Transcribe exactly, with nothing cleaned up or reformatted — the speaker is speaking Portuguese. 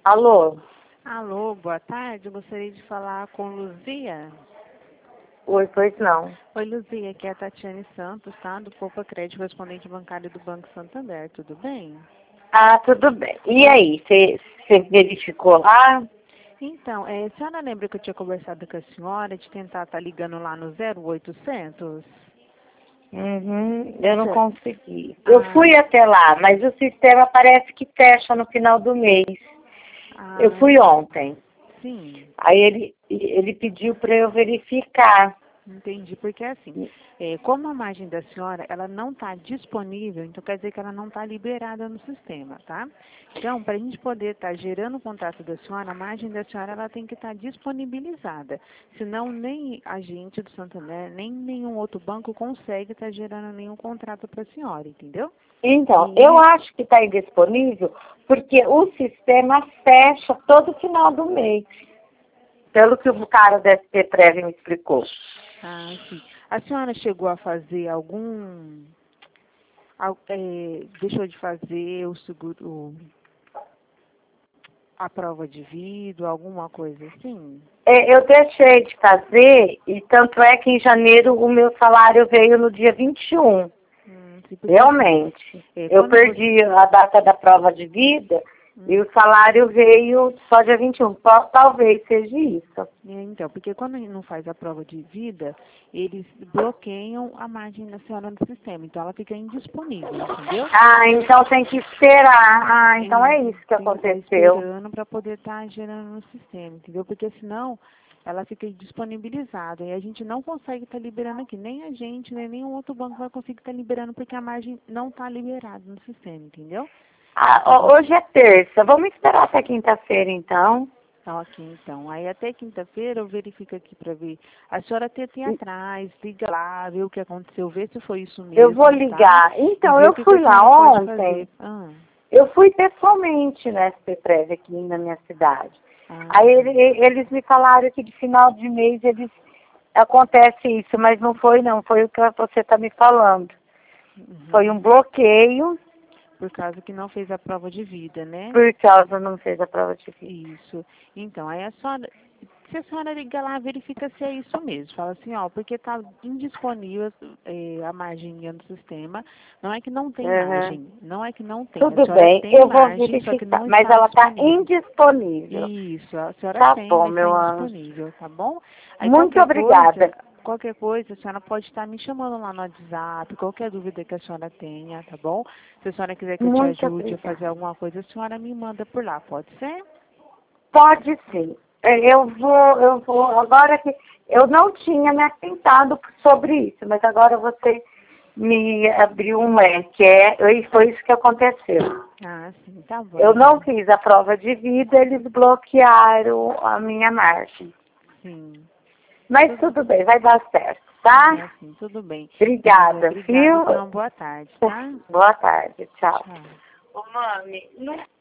Alô? Alô, boa tarde. Eu gostaria de falar com Luzia. Oi, pois não. Oi, Luzia, aqui é a Tatiane Santos, tá? Do Poupa Crédito, correspondente bancário do Banco Santander. Tudo bem? Ah, tudo bem. E aí, você verificou lá? Então, é, a senhora lembra que eu tinha conversado com a senhora de tentar estar ligando lá no zero oitocentos? Uhum, eu não Certo. consegui. Eu Ah, fui até lá, mas o sistema parece que fecha no final do mês. Eu ah, fui ontem. sim. Aí ele, ele pediu para eu verificar. Entendi, porque assim, é, como a margem da senhora, ela não está disponível, então quer dizer que ela não está liberada no sistema, tá? Então, para a gente poder estar gerando o contrato da senhora, a margem da senhora, ela tem que estar disponibilizada. Senão, nem a gente do Santander, nem nenhum outro banco consegue estar gerando nenhum contrato para a senhora, entendeu? Então, eu E, acho que está indisponível porque o sistema fecha todo final do mês. Pelo que o cara da S P Prev me explicou. ah, sim. A senhora chegou a fazer algum... al- é, deixou de fazer o seguro... a prova de vida, alguma coisa assim? É, eu deixei de fazer, e tanto é que em janeiro o meu salário veio no dia vinte e um. Hum, sim, porque assim, Realmente. é, Eu quando você... perdi a data da prova de vida e Hum, o salário veio só dia vinte e um. Tal- Talvez seja isso. é, então, porque quando a gente não faz a prova de vida, eles bloqueiam a margem da senhora no sistema, então ela fica indisponível, entendeu? Ah, então tem que esperar. Ah, então É, é isso que tem que estar aconteceu. esperando para poder estar gerando no sistema, entendeu? Porque senão ela fica disponibilizada e a gente não consegue estar liberando aqui. Nem a gente, nem nenhum outro banco vai conseguir estar liberando porque a margem não está liberada no sistema, entendeu? Ah, A ho- gente... hoje é terça. Vamos esperar até quinta-feira, então. Tá ok, então. Aí até quinta-feira eu verifico aqui para ver. A senhora tenta ir atrás, liga lá, vê o que aconteceu, vê se foi isso Eu vou mesmo, tá? ligar. E Então, ver o eu que, que fui a lá senhora pode ontem. fazer. Ah, Eu fui pessoalmente na S P Prev aqui na minha cidade. ah, Aí sim. ele- eles me falaram que de final de mês eles acontece isso, mas não foi não, foi o que você está me falando. Foi um Uhum. bloqueio, Por causa que não fez a prova de vida, né? por causa não fez a prova de vida. Isso. Então, aí a senhora, se a senhora liga lá, verifica se é isso mesmo. Fala assim, ó, porque está indisponível eh, a margem no sistema. Não é que não tem Uhum. margem, não é que não tem. A Tudo senhora bem, tem eu vou margem, só que verificar, não mas está ela está disponível. indisponível. Isso, a senhora Tá tem, bom, mas está meu anjo. indisponível, tá bom? Aí Muito qualquer coisa, obrigada. qualquer coisa, a senhora pode estar me chamando lá no WhatsApp, qualquer dúvida que a senhora tenha, tá bom? Se a senhora quiser que eu te Muito ajude a obrigada. fazer alguma coisa, a senhora me manda por lá, pode ser? Pode sim. É, Eu vou, eu vou, agora que eu não tinha me atentado sobre isso, mas agora você me abriu um leque, é, e foi isso que aconteceu. Ah, sim, tá bom, Eu não então. fiz a prova de vida, eles bloquearam a minha margem. Sim, Mas tudo, tudo bem, vai dar certo, vai dar tá? sim, tudo bem. Então, Zé, Obrigada, obrigada e viu? tenha uma boa tarde, tá? Boa tarde, tchau. Tchau. Ô, mami, não